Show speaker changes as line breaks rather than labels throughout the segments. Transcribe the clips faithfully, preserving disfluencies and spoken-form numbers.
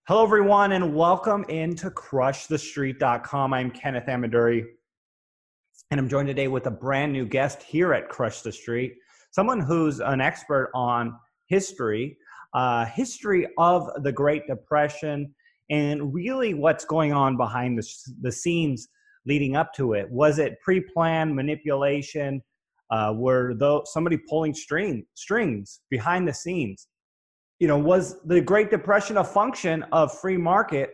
Hello, everyone, and welcome into crush the street dot com. I'm Kenneth Amaduri, and I'm joined today with a brand new guest here at Crush the Street, someone who's an expert on history, uh, history of the Great Depression, and really what's going on behind the, the scenes leading up to it. Was it pre-planned manipulation? Uh, were though somebody pulling string, strings behind the scenes? You know, was the Great Depression a function of free market,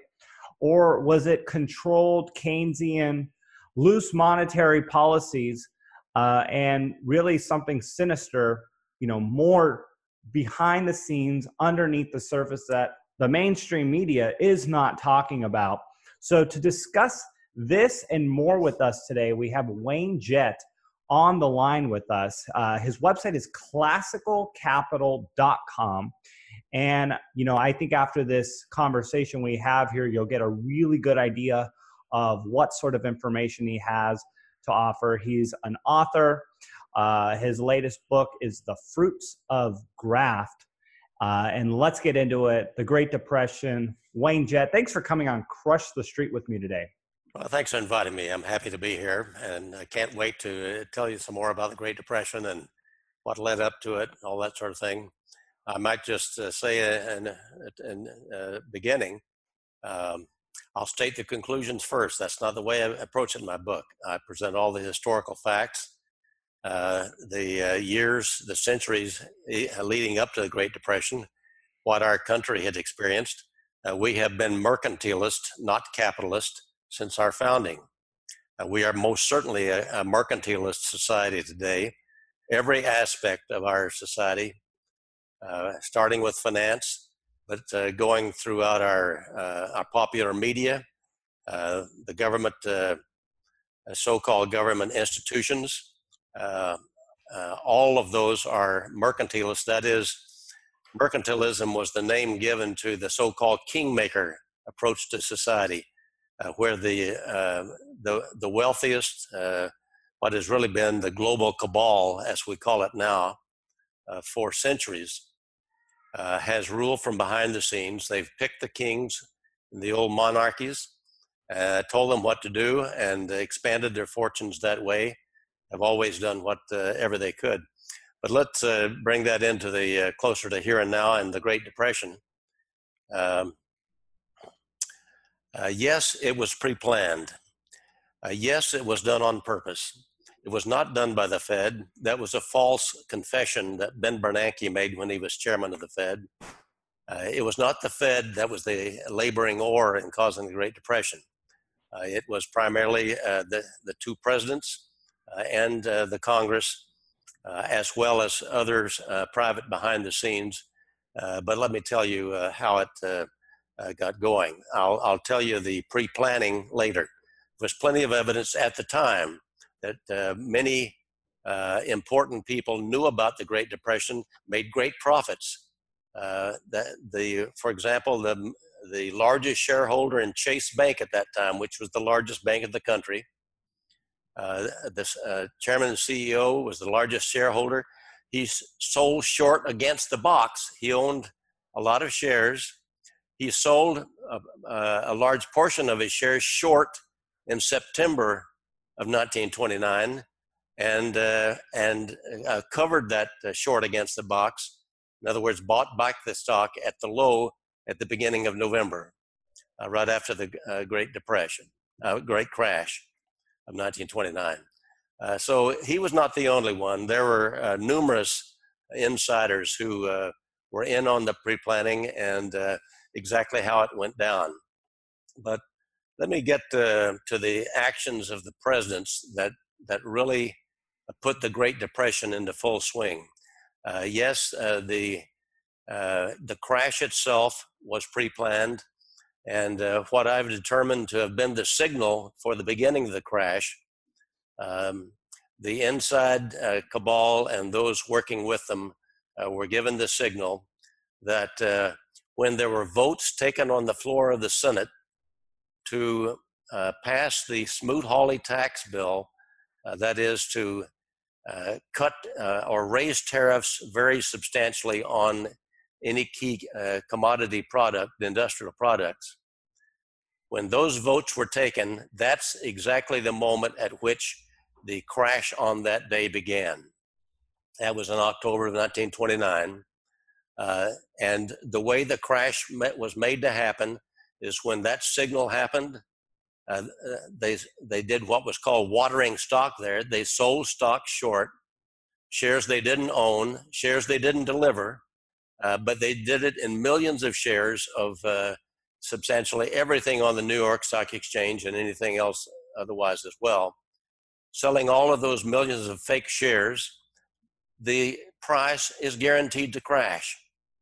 or was it controlled Keynesian, loose monetary policies, uh, and really something sinister, you know, more behind the scenes, underneath the surface that the mainstream media is not talking about? So to discuss this and more with us today, we have Wayne Jett on the line with us. Uh, his website is classical capital dot com. And, you know, I think after this conversation we have here, you'll get a really good idea of what sort of information he has to offer. He's an author. Uh, his latest book is The Fruits of Graft. Uh, and let's get into it. The Great Depression. Wayne Jett, thanks for coming on Crush the Street with me today.
Well, thanks for inviting me. I'm happy to be here, and I can't wait to tell you some more about the Great Depression and what led up to it, all that sort of thing. I might just uh, say in the uh, beginning, um, I'll state the conclusions first. That's not the way I approach it in my book. I present all the historical facts, uh, the uh, years, the centuries leading up to the Great Depression, what our country had experienced. Uh, we have been mercantilist, not capitalist, since our founding. Uh, we are most certainly a, a mercantilist society today. Every aspect of our society, Uh, starting with finance, but uh, going throughout our uh, our popular media, uh, the government, uh, so-called government institutions, uh, uh, all of those are mercantilist. That is, mercantilism was the name given to the so-called kingmaker approach to society, uh, where the uh, the the wealthiest, uh, what has really been the global cabal, as we call it now, uh, for centuries. Uh, has ruled from behind the scenes. They've picked the kings in the old monarchies, uh, told them what to do, and expanded their fortunes that way. Have always done whatever uh, they could. But let's uh, bring that into the uh, closer to here and now and the Great Depression. Um, uh, yes, it was pre-planned. Uh, yes, it was done on purpose. It was not done by the Fed. That was a false confession that Ben Bernanke made when he was chairman of the Fed. Uh, it was not the Fed that was the laboring oar in causing the Great Depression. Uh, it was primarily uh, the, the two presidents uh, and uh, the Congress, uh, as well as others uh, private behind the scenes. Uh, but let me tell you uh, how it uh, uh, got going. I'll, I'll tell you the pre-planning later. There was plenty of evidence at the time that uh, many uh, important people knew about the Great Depression, made great profits. Uh, the, the, for example, the, the largest shareholder in Chase Bank at that time, which was the largest bank of the country, uh, the uh, chairman and C E O was the largest shareholder. He sold short against the box. He owned a lot of shares. He sold a, a large portion of his shares short in September of nineteen twenty-nine, and uh, and uh, covered that uh, short against the box. In other words, bought back the stock at the low at the beginning of November, uh, right after the uh, Great Depression, uh, Great Crash of nineteen twenty-nine. Uh, so he was not the only one. There were uh, numerous insiders who uh, were in on the pre-planning and uh, exactly how it went down. But let me get uh, to the actions of the presidents that, that really put the Great Depression into full swing. Uh, yes, uh, the, uh, the crash itself was pre-planned, and uh, what I've determined to have been the signal for the beginning of the crash, um, the inside uh, cabal and those working with them uh, were given the signal that uh, when there were votes taken on the floor of the Senate to uh, pass the Smoot-Hawley tax bill, uh, that is to uh, cut uh, or raise tariffs very substantially on any key uh, commodity product, industrial products. When those votes were taken, that's exactly the moment at which the crash on that day began. That was in October of nineteen twenty-nine. Uh, and the way the crash met, was made to happen is when that signal happened, uh, they, they did what was called watering stock there. They sold stock short, shares they didn't own, shares they didn't deliver, uh, but they did it in millions of shares of uh, substantially everything on the New York Stock Exchange and anything else otherwise as well. Selling all of those millions of fake shares, the price is guaranteed to crash.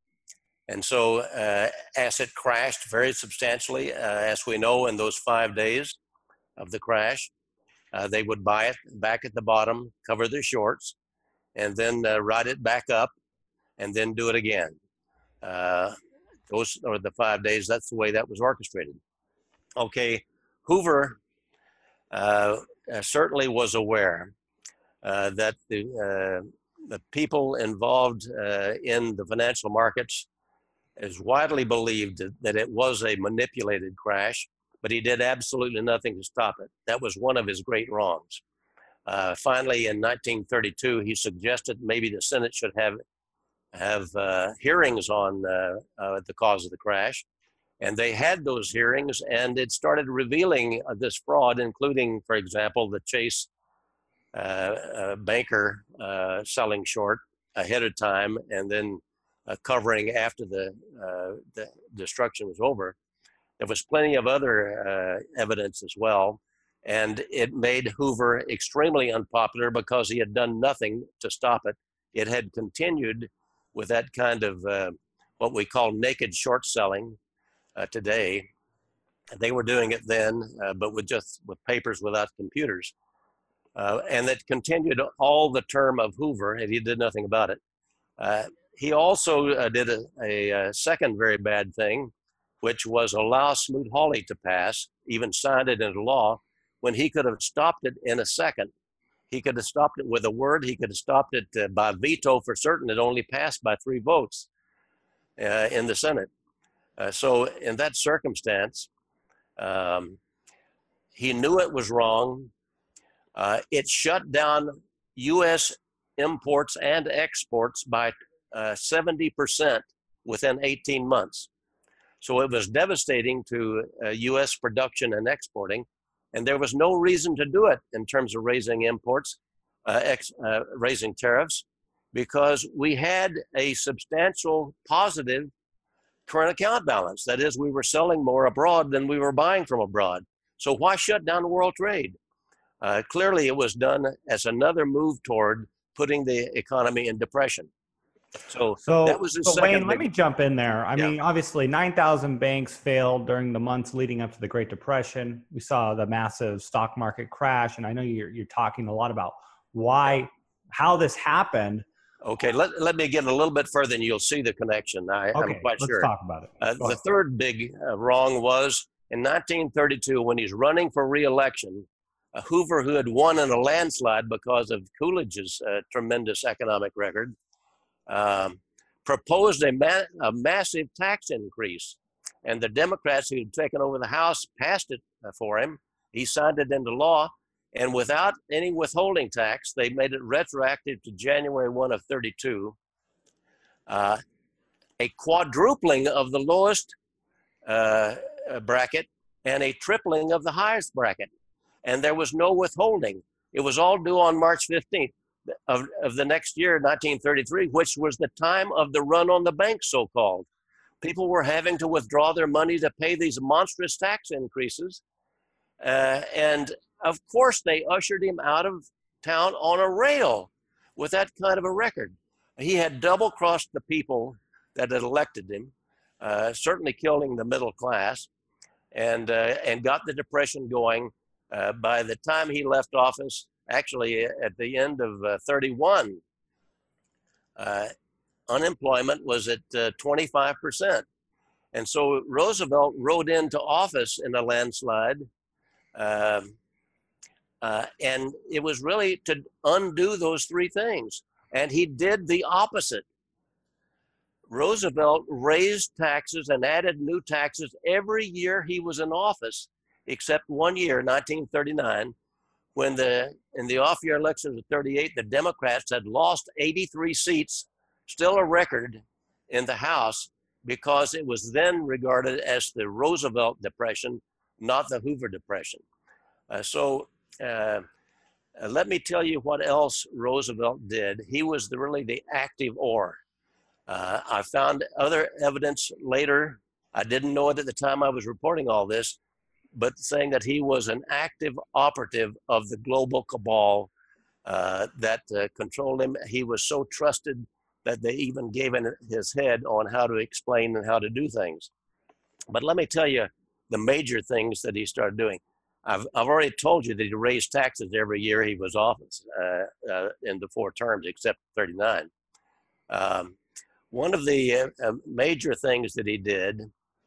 And so uh, asset crashed very substantially, uh, as we know, in those five days of the crash. Uh, they would buy it back at the bottom, cover their shorts, and then uh, ride it back up, and then do it again. Uh, those are the five days. That's the way that was orchestrated. Okay, Hoover uh, uh, certainly was aware uh, that the, uh, the people involved uh, in the financial markets is widely believed that it was a manipulated crash, but he did absolutely nothing to stop it. That was one of his great wrongs. Uh, finally, in nineteen thirty-two, he suggested maybe the Senate should have have uh, hearings on uh, uh, the cause of the crash. And they had those hearings, and it started revealing uh, this fraud, including, for example, the Chase uh, uh, banker uh, selling short ahead of time and then uh, covering after the, uh, the destruction was over. There was plenty of other uh, evidence as well. And it made Hoover extremely unpopular because he had done nothing to stop it. It had continued with that kind of uh, what we call naked short selling uh, today. They were doing it then, uh, but with just with papers without computers. Uh, and that continued all the term of Hoover, and he did nothing about it. Uh, he also uh, did a, a, a second very bad thing, which was allow Smoot-Hawley to pass, even signed it into law, when he could have stopped it in a second. He could have stopped it with a word. He could have stopped it uh, by veto for certain. It only passed by three votes uh, in the Senate. Uh, so in that circumstance, um, he knew it was wrong. Uh, it shut down U S imports and exports by uh, seventy percent within eighteen months. So it was devastating to uh, U S production and exporting, and there was no reason to do it in terms of raising imports, uh, ex, uh, raising tariffs, because we had a substantial positive current account balance. That is, we were selling more abroad than we were buying from abroad. So why shut down world trade? Uh, clearly, it was done as another move toward putting the economy in depression. So,
so
that was the
so
second
Wayne,
big,
let me jump in there. I
yeah.
mean, obviously, nine thousand banks failed during the months leading up to the Great Depression. We saw the massive stock market crash, and I know you're, you're talking a lot about why, yeah. how this happened.
Okay, let, let me get a little bit further and you'll see the connection. I,
okay,
I'm quite
let's
sure.
talk about it.
Uh, the third big uh, wrong was in nineteen thirty-two, when he's running for re-election, uh, Hoover, who had won in a landslide because of Coolidge's uh, tremendous economic record, um, proposed a, ma a massive tax increase. And the Democrats who had taken over the House passed it uh, for him. He signed it into law. And without any withholding tax, they made it retroactive to January first of thirty-two, uh, a quadrupling of the lowest uh, bracket and a tripling of the highest bracket. And there was no withholding. It was all due on March fifteenth of, of the next year, nineteen thirty-three, which was the time of the run on the bank, so-called. People were having to withdraw their money to pay these monstrous tax increases. Uh, and of course, they ushered him out of town on a rail with that kind of a record. He had double-crossed the people that had elected him, uh, certainly killing the middle class, and, uh, and got the Depression going. Uh, by the time he left office, actually at the end of uh, thirty-one, uh, unemployment was at uh, twenty-five percent. And so Roosevelt rode into office in a landslide. Uh, uh, and it was really to undo those three things. And he did the opposite. Roosevelt raised taxes and added new taxes every year he was in office, except one year, nineteen thirty-nine, when the in the off-year elections of thirty-eight, the Democrats had lost eighty-three seats, still a record in the House, because it was then regarded as the Roosevelt Depression, not the Hoover Depression. Uh, so uh, uh, let me tell you what else Roosevelt did. He was the, really the active oar. Uh, I found other evidence later. I didn't know it at the time I was reporting all this, but saying that he was an active operative of the global cabal uh, that uh, controlled him. He was so trusted that they even gave him his head on how to explain and how to do things. But let me tell you the major things that he started doing. I've, I've already told you that he raised taxes every year he was office uh, uh, in the four terms, except thirty-nine. Um, one of the uh, uh, major things that he did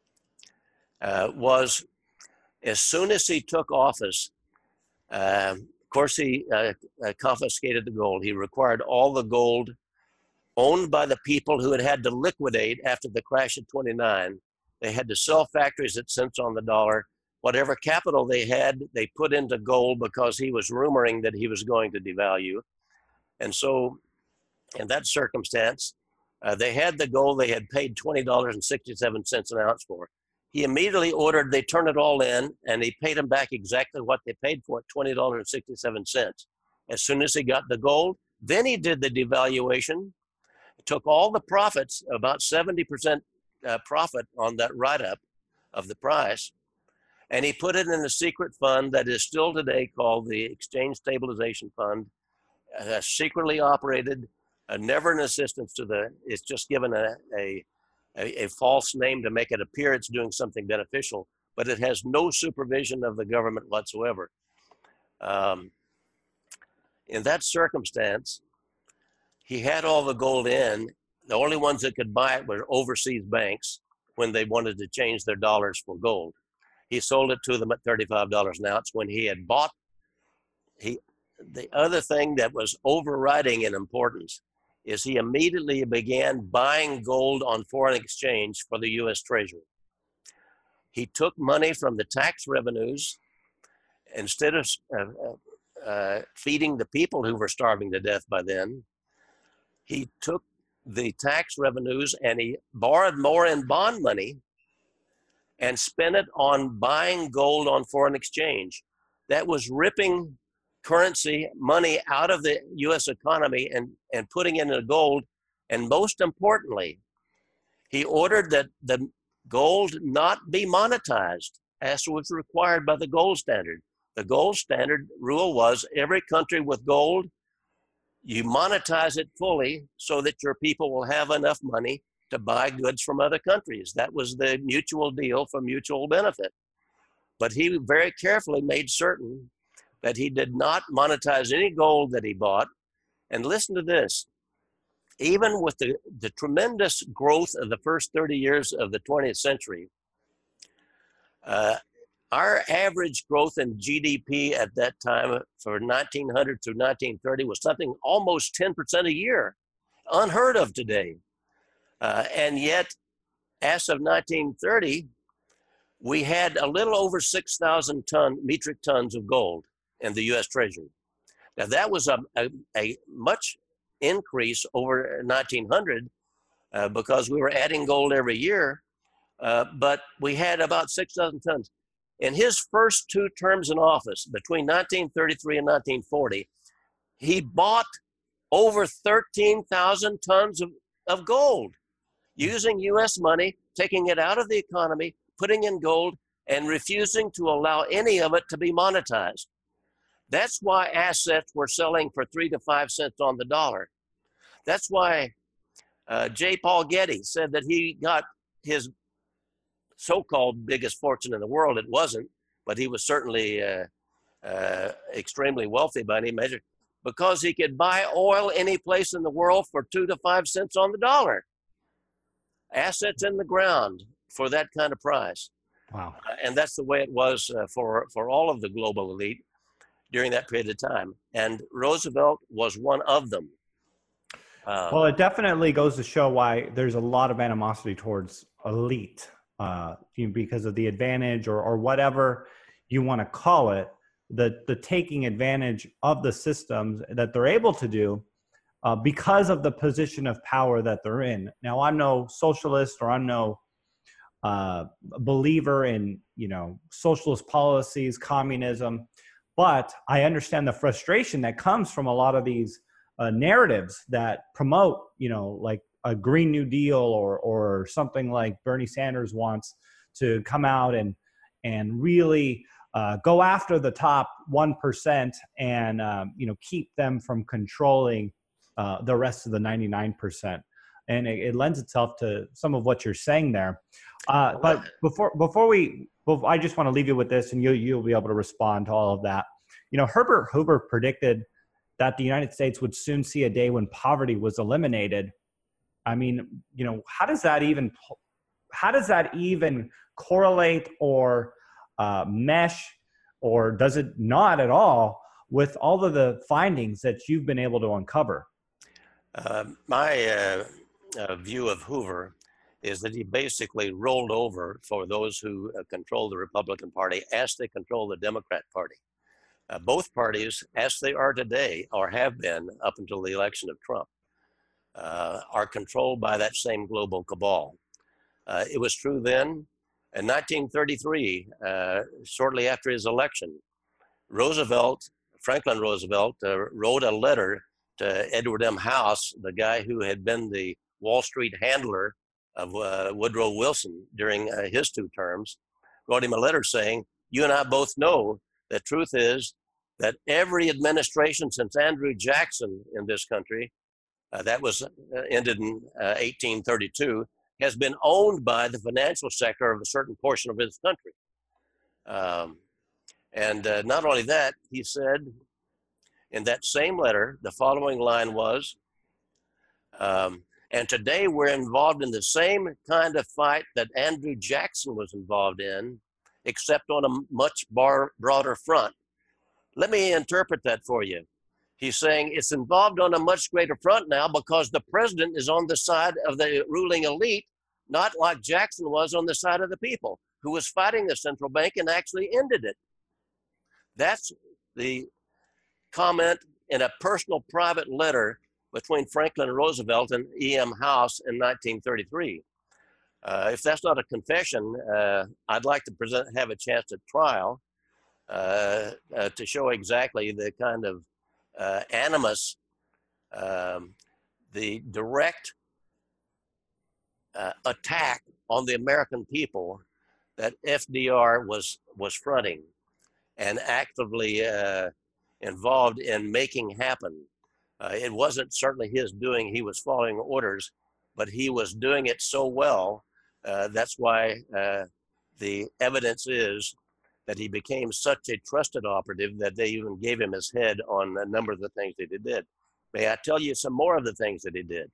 uh, was, as soon as he took office, uh, of course, he uh, uh, confiscated the gold. He required all the gold owned by the people who had had to liquidate after the crash of twenty-nine. They had to sell factories at cents on the dollar. Whatever capital they had, they put into gold because he was rumoring that he was going to devalue. And so in that circumstance, uh, they had the gold they had paid twenty dollars and sixty-seven cents an ounce for. He immediately ordered they turn it all in, and he paid them back exactly what they paid for it, twenty dollars and sixty-seven cents. As soon as he got the gold, then he did the devaluation, took all the profits, about seventy percent uh, profit on that write-up of the price, and he put it in a secret fund that is still today called the Exchange Stabilization Fund, uh, secretly operated, uh, never an assistance to the, it's just given a, a, a, a false name to make it appear it's doing something beneficial, but it has no supervision of the government whatsoever. Um, in that circumstance, he had all the gold in. The only ones that could buy it were overseas banks when they wanted to change their dollars for gold. He sold it to them at thirty-five dollars an ounce when he had bought. He, the other thing that was overriding in importance is he immediately began buying gold on foreign exchange for the U S Treasury. He took money from the tax revenues instead of uh, uh, feeding the people who were starving to death by then. He took the tax revenues and he borrowed more in bond money and spent it on buying gold on foreign exchange. That was ripping currency, money out of the U S economy and, and putting it into gold. And most importantly, he ordered that the gold not be monetized as was required by the gold standard. The gold standard rule was every country with gold, you monetize it fully so that your people will have enough money to buy goods from other countries. That was the mutual deal for mutual benefit. But he very carefully made certain that he did not monetize any gold that he bought. And listen to this, even with the, the tremendous growth of the first thirty years of the twentieth century, uh, our average growth in G D P at that time for nineteen hundred to nineteen thirty was something almost ten percent a year, unheard of today. Uh, and yet, as of nineteen thirty, we had a little over six thousand ton, metric tons of gold in the U S Treasury. Now that was a, a, a much increase over nineteen hundred uh, because we were adding gold every year, uh, but we had about six thousand tons. In his first two terms in office, between nineteen thirty-three and nineteen forty, he bought over thirteen thousand tons of, of gold using U S money, taking it out of the economy, putting in gold, and refusing to allow any of it to be monetized. That's why assets were selling for three to five cents on the dollar. That's why uh, J. Paul Getty said that he got his so-called biggest fortune in the world. It wasn't, but he was certainly uh, uh, extremely wealthy by any measure because he could buy oil any place in the world for two to five cents on the dollar. Assets in the ground for that kind of price.
Wow.
Uh, and that's the way it was uh, for, for all of the global elite during that period of time. And Roosevelt was one of them. Um,
Well, it definitely goes to show why there's a lot of animosity towards elite, uh, you know, because of the advantage or, or whatever you want to call it, the, the taking advantage of the systems that they're able to do uh, because of the position of power that they're in. Now, I'm no socialist or I'm no uh, believer in, you know, socialist policies, communism, but I understand the frustration that comes from a lot of these uh, narratives that promote, you know, like a Green New Deal or or something like Bernie Sanders wants to come out and and really uh, go after the top one percent and um, you know, keep them from controlling uh, the rest of the ninety-nine percent. And it, it lends itself to some of what you're saying there. Uh,
well,
but before before we, before, I just want to leave you with this, and you you'll be able to respond to all of that. You know, Herbert Hoover predicted that the United States would soon see a day when poverty was eliminated. I mean, you know, how does that even how does that even correlate or uh, mesh, or does it not at all with all of the findings that you've been able to uncover?
Uh, my uh, uh, view of Hoover is that he basically rolled over for those who uh, control the Republican Party as they control the Democrat Party. Uh, both parties, as they are today, or have been up until the election of Trump, uh, are controlled by that same global cabal. Uh, it was true then. In nineteen thirty-three, uh, shortly after his election, Roosevelt, Franklin Roosevelt, uh, wrote a letter to Edward M. House, the guy who had been the Wall Street handler of uh, Woodrow Wilson during uh, his two terms, wrote him a letter saying, "You and I both know the truth is that every administration since Andrew Jackson in this country, uh, that was uh, ended in uh, eighteen thirty-two, has been owned by the financial sector of a certain portion of his country." Um, and uh, not only that, he said in that same letter, the following line was, um, and today we're involved in the same kind of fight that Andrew Jackson was involved in, except on a much bar, broader front. Let me interpret that for you. He's saying it's involved on a much greater front now because the president is on the side of the ruling elite, not like Jackson was on the side of the people, who was fighting the central bank and actually ended it. That's the comment in a personal private letter between Franklin Roosevelt and E M. House in nineteen thirty-three. Uh, if that's not a confession, uh, I'd like to present, have a chance at trial uh, uh, to show exactly the kind of uh, animus, um, the direct uh, attack on the American people that F D R was was fronting and actively uh, involved in making happen. Uh, it wasn't certainly his doing. He was following orders, but he was doing it so well. Uh, that's why uh, the evidence is that he became such a trusted operative that they even gave him his head on a number of the things that he did. May I tell you some more of the things that he did?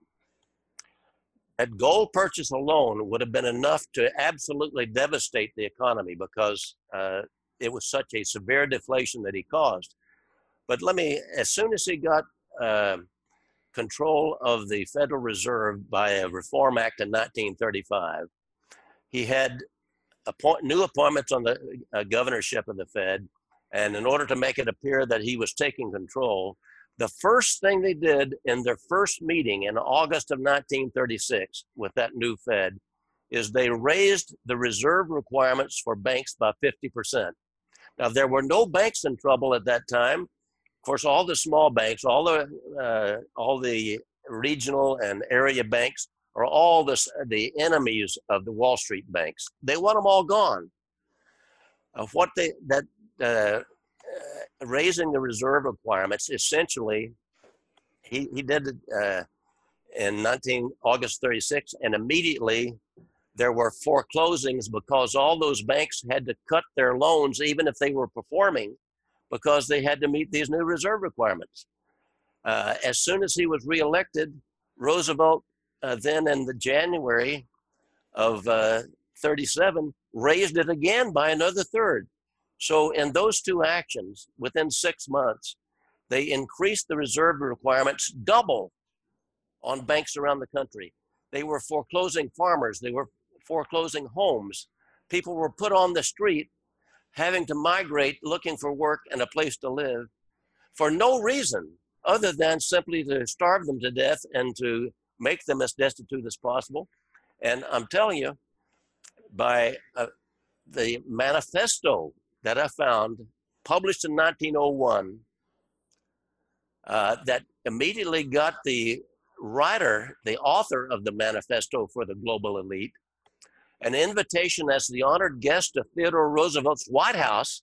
That gold purchase alone would have been enough to absolutely devastate the economy because uh, it was such a severe deflation that he caused. But let me, as soon as he got uh, control of the Federal Reserve by a Reform Act in nineteen thirty-five, he had appoint, new appointments on the uh, governorship of the Fed. And in order to make it appear that he was taking control, the first thing they did in their first meeting in August of nineteen thirty-six with that new Fed is they raised the reserve requirements for banks by fifty percent. Now, there were no banks in trouble at that time. Of course, all the small banks, all the uh, all the regional and area banks are all this, the enemies of the Wall Street banks. They want them all gone. Uh, what they that uh, uh, raising the reserve requirements essentially, he he did it uh, in nineteen August thirty-six, and immediately there were foreclosings because all those banks had to cut their loans even if they were performing, because they had to meet these new reserve requirements. Uh, as soon as he was reelected, Roosevelt uh, then in the January of uh, thirty-seven raised it again by another third. So in those two actions, within six months, they increased the reserve requirements double. on banks around the country. They were foreclosing farmers. They were foreclosing homes. People were put on the street, having to migrate, looking for work and a place to live for no reason other than simply to starve them to death and to make them as destitute as possible. And I'm telling you, by uh, the manifesto that I found, published in nineteen oh one, uh, that immediately got the writer, the author of the manifesto for the global elite, an invitation as the honored guest of Theodore Roosevelt's White House,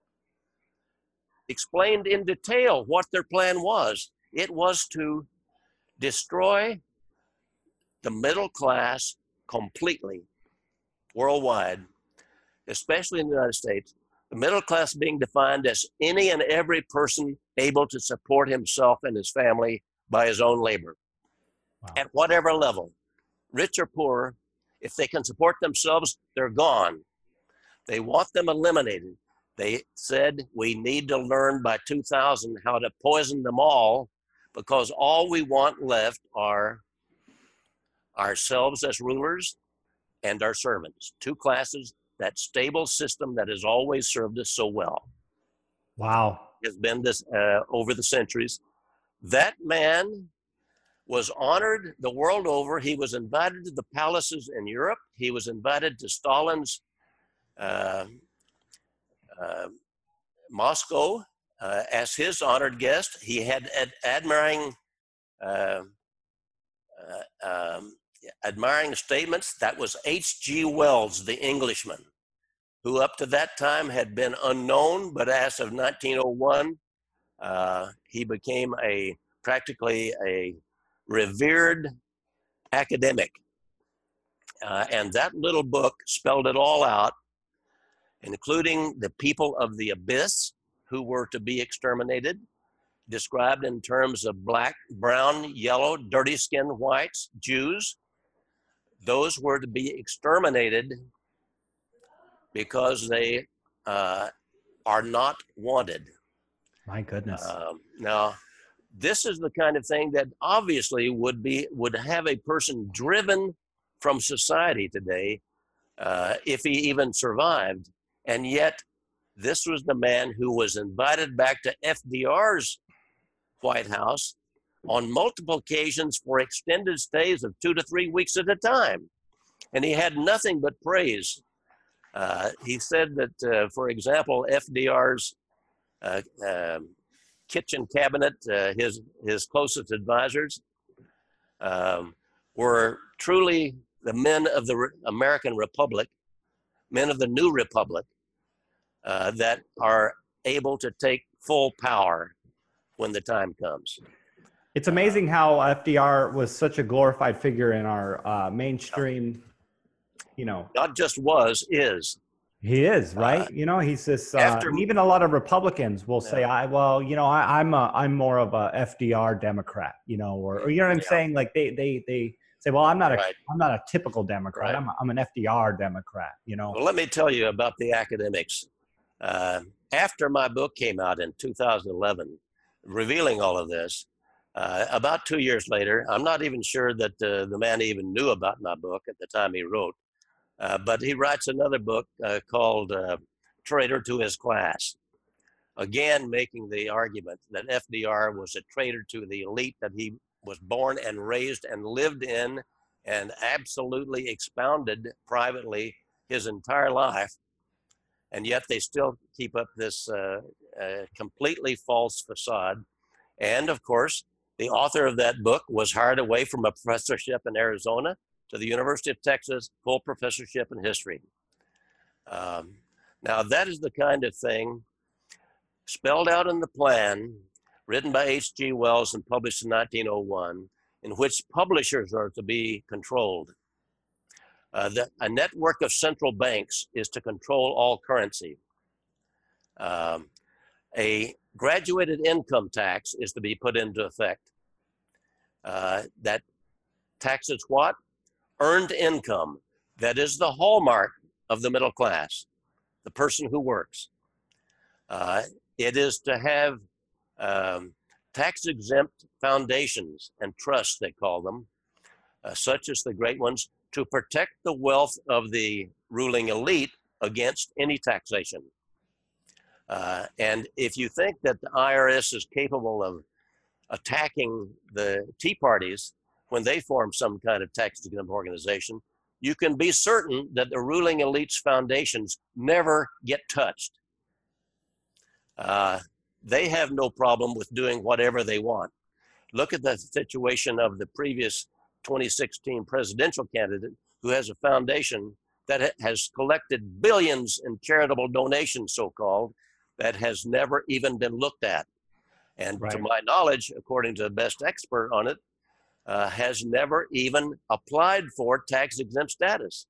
explained in detail what their plan was. It was to destroy the middle class completely, worldwide, especially in the United States. The middle class being defined as any and every person able to support himself and his family by his own labor. Wow. At whatever level, rich or poor, if they can support themselves, they're gone. They want them eliminated. They said we need to learn by two thousand how to poison them all, because all we want left are ourselves as rulers and our servants, two classes. That stable system that has always served us so well.
Wow.
Has been this uh, over the centuries. That man was honored the world over. He was invited to the palaces in Europe. He was invited to Stalin's uh, uh, Moscow uh, as his honored guest. He had ad admiring, uh, uh, um, admiring statements. That was H G Wells, the Englishman, who up to that time had been unknown, but as of nineteen oh one, uh, he became a practically a revered academic. Uh, and that little book spelled it all out, including the people of the abyss who were to be exterminated, described in terms of black, brown, yellow, dirty-skinned whites, Jews. Those were to be exterminated because they uh, are not wanted.
My goodness.
Um, now, this is the kind of thing that obviously would be would have a person driven from society today, uh, if he even survived. And yet, this was the man who was invited back to F D R's White House on multiple occasions for extended stays of two to three weeks at a time. And he had nothing but praise. Uh, he said that, uh, for example, F D R's uh, uh, kitchen cabinet, uh, his, his closest advisors, um, were truly the men of the Re American Republic, men of the new republic, uh, that are able to take full power when the time comes.
It's amazing how F D R was such a glorified figure in our uh, mainstream, you know.
Not just was, is.
He is, right? Uh, you know, he's this, uh, after, even a lot of Republicans will yeah. say, I, well, you know, I, I'm a, I'm more of a F D R Democrat, you know, or, or you know what I'm yeah. saying? Like they, they, they say, well, I'm not a, right. I'm not a typical Democrat. Right. I'm, a, I'm an F D R Democrat, you know?
Well, let me tell you about the academics. Uh, after my book came out in two thousand eleven, revealing all of this, uh, about two years later, I'm not even sure that uh, the man even knew about my book at the time he wrote. Uh, but he writes another book uh, called uh, Traitor to His Class, again making the argument that F D R was a traitor to the elite that he was born and raised and lived in and absolutely expounded privately his entire life. And yet they still keep up this uh, uh, completely false facade. And of course, the author of that book was hired away from a professorship in Arizona to the University of Texas, full professorship in history. Um, now that is the kind of thing spelled out in the plan, written by H G Wells and published in nineteen oh one, in which publishers are to be controlled. Uh, the, a network of central banks is to control all currency. Um, a graduated income tax is to be put into effect. Uh, that taxes what? Earned income. That is the hallmark of the middle class, the person who works. Uh, it is to have um, tax-exempt foundations and trusts, they call them, uh, such as the great ones, to protect the wealth of the ruling elite against any taxation. Uh, and if you think that the I R S is capable of attacking the Tea Parties when they form some kind of tax-exempt organization, you can be certain that the ruling elite's foundations never get touched. Uh, they have no problem with doing whatever they want. Look at the situation of the previous twenty sixteen presidential candidate who has a foundation that has collected billions in charitable donations, so-called, that has never even been looked at. And right. to my knowledge, according to the best expert on it, uh, has never even applied for tax-exempt status.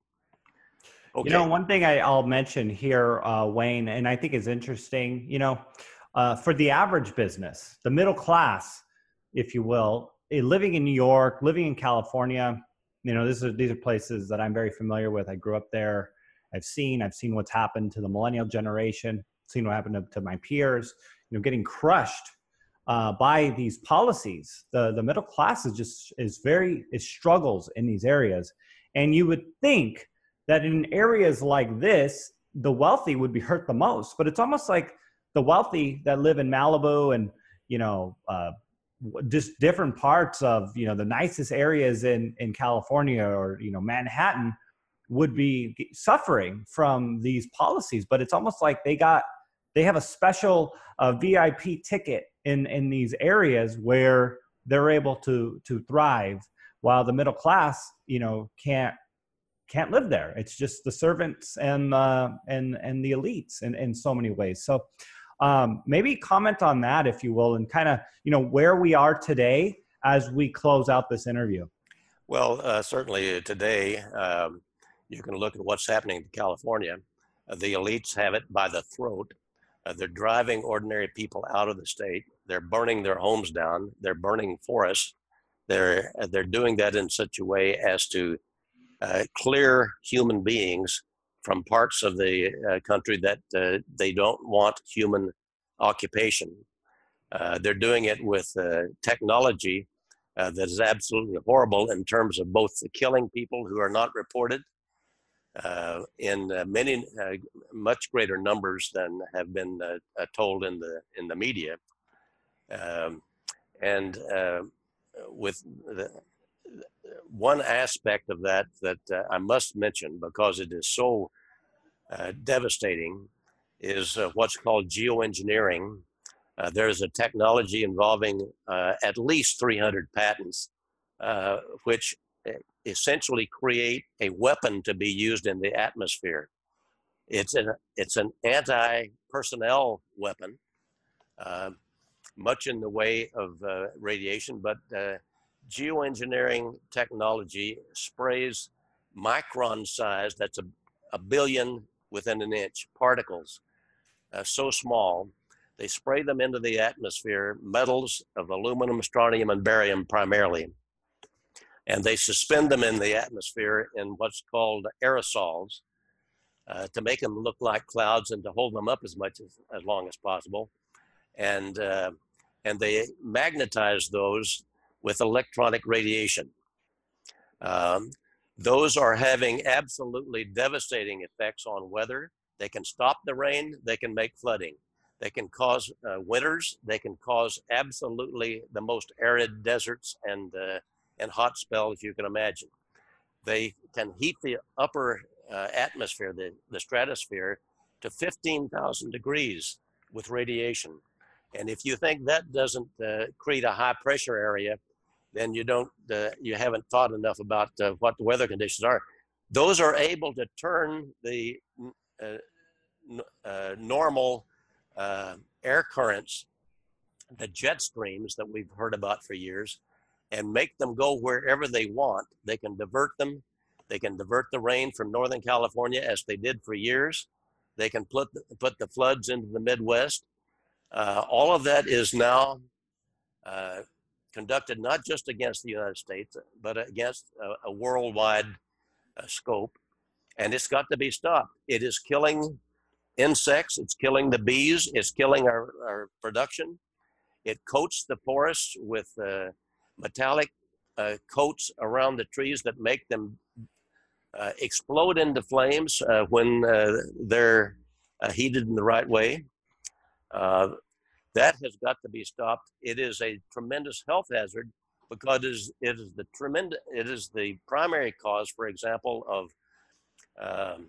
Okay. You know, one thing I, I'll mention here, uh, Wayne, and I think is interesting, you know, uh, for the average business, the middle class, if you will, living in New York, living in California, you know, this is, these are places that I'm very familiar with. I grew up there. I've seen, I've seen what's happened to the millennial generation, seen what happened to, to my peers, you know, getting crushed uh, by these policies. The, the middle class is just, is very, it struggles in these areas. And you would think that in areas like this, the wealthy would be hurt the most, but it's almost like the wealthy that live in Malibu and, you know, uh, just different parts of, you know, the nicest areas in, in California or, you know, Manhattan would be suffering from these policies. But it's almost like they got, they have a special uh, V I P ticket in, in these areas where they're able to, to thrive, while the middle class, you know, can't, can't live there. It's just the servants and, uh, and, and the elites in, in so many ways. So, Um, maybe comment on that, if you will, and kind of, you know, where we are today as we close out this interview.
Well, uh, certainly today, um, you can look at what's happening in California. Uh, the elites have it by the throat. Uh, they're driving ordinary people out of the state. They're burning their homes down. They're burning forests. They're, they're doing that in such a way as to uh, clear human beings from parts of the uh, country that uh, they don't want human occupation. Uh, they're doing it with uh, technology uh, that is absolutely horrible in terms of both the killing people who are not reported uh, in uh, many, uh, much greater numbers than have been uh, uh, told in the, in the media. Um, and uh, with the, one aspect of that that uh, I must mention, because it is so uh, devastating, is uh, what's called geoengineering. Uh, there's a technology involving uh, at least three hundred patents, uh, which essentially create a weapon to be used in the atmosphere. It's an, it's an anti-personnel weapon, uh, much in the way of uh, radiation, but uh, geoengineering technology sprays micron size, that's a, a billion within an inch, particles, uh, so small, they spray them into the atmosphere, metals of aluminum, strontium, and barium primarily. And they suspend them in the atmosphere in what's called aerosols uh, to make them look like clouds and to hold them up as much as, as long as possible. And, uh, and they magnetize those with electronic radiation. Um, those are having absolutely devastating effects on weather. They can stop the rain, they can make flooding. They can cause uh, winters, they can cause absolutely the most arid deserts and, uh, and hot spells you can imagine. They can heat the upper uh, atmosphere, the, the stratosphere, to fifteen thousand degrees with radiation. And if you think that doesn't uh, create a high pressure area, then you don't, uh, you haven't thought enough about uh, what the weather conditions are. Those are able to turn the uh, uh, normal uh, air currents, the jet streams that we've heard about for years, and make them go wherever they want. They can divert them. They can divert the rain from Northern California, as they did for years. They can put the, put the floods into the Midwest. Uh, all of that is now uh, conducted not just against the United States, but against a, a worldwide uh, scope. And it's got to be stopped. It is killing insects, it's killing the bees, it's killing our, our production. It coats the forests with uh, metallic uh, coats around the trees that make them uh, explode into flames uh, when uh, they're uh, heated in the right way. Uh, that has got to be stopped. It is a tremendous health hazard because it is, it is the tremendous, it is the primary cause, for example, of um,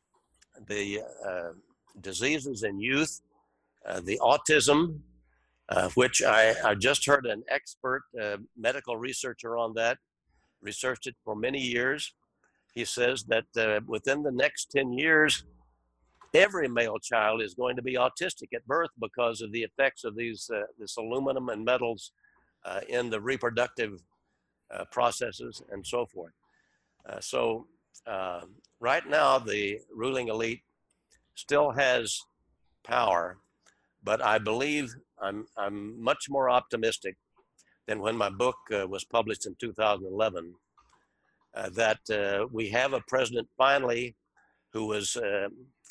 the uh, diseases in youth, uh, the autism, uh, which I, I just heard an expert uh, medical researcher on that, researched it for many years. He says that uh, within the next ten years, every male child is going to be autistic at birth because of the effects of these uh, this aluminum and metals uh, in the reproductive uh, processes and so forth. Uh, so uh, right now, the ruling elite still has power, but I believe I'm, I'm much more optimistic than when my book uh, was published in two thousand eleven, uh, that uh, we have a president finally who was uh,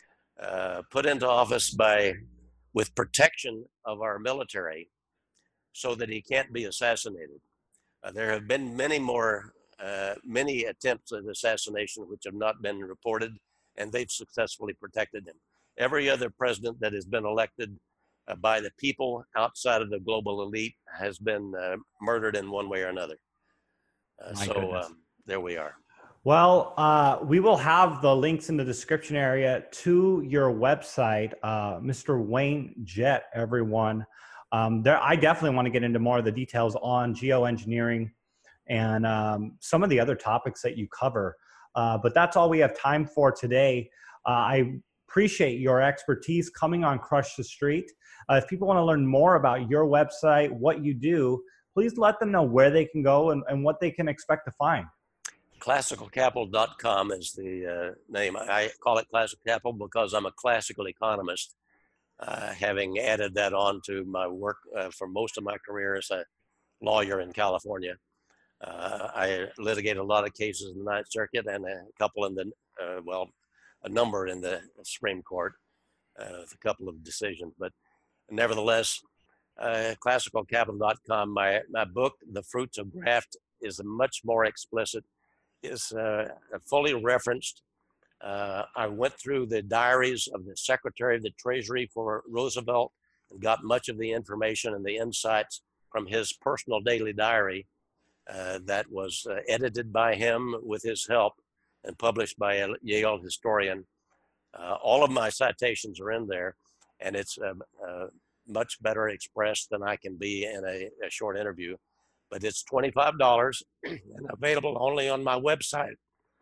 uh, put into office by with protection of our military so that he can't be assassinated. Uh, there have been many more, uh, many attempts at assassination which have not been reported, and they've successfully protected him. Every other president that has been elected uh, by the people outside of the global elite has been uh, murdered in one way or another. Uh, so um, there we are.
Well, uh, we will have the links in the description area to your website, uh, Mister Wayne Jett, everyone. Um, there, I definitely want to get into more of the details on geoengineering and um, some of the other topics that you cover. Uh, but that's all we have time for today. Uh, I appreciate your expertise coming on Crush the Street. Uh, if people want to learn more about your website, what you do, please let them know where they can go and, and what they can expect to find.
classical capital dot com is the uh, name. I call it Classical Capital because I'm a classical economist, uh, having added that on to my work uh, for most of my career as a lawyer in California. Uh, I litigated a lot of cases in the Ninth Circuit and a couple in the, uh, well, a number in the Supreme Court, uh, with a couple of decisions. But nevertheless, uh, classical capital dot com, my, my book, The Fruits of Graft, is much more explicit, is uh, fully referenced. Uh, I went through the diaries of the Secretary of the Treasury for Roosevelt and got much of the information and the insights from his personal daily diary uh, that was uh, edited by him with his help and published by a Yale historian. Uh, all of my citations are in there, and it's uh, uh, much better expressed than I can be in a, a short interview. But it's twenty-five dollars and available only on my website.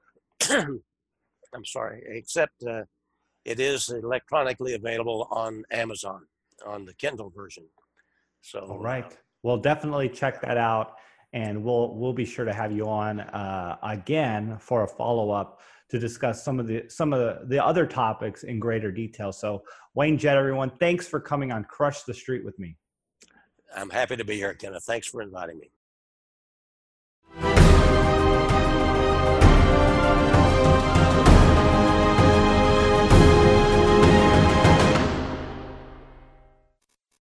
I'm sorry, except uh, it is electronically available on Amazon, on the Kindle version. So,
all right. Uh, well, definitely check that out, and we'll we'll be sure to have you on uh, again for a follow-up to discuss some of the some of the, the other topics in greater detail. So, Wayne Jett, everyone, thanks for coming on Crush the Street with me.
I'm happy to be here, Kenneth. Thanks for inviting me.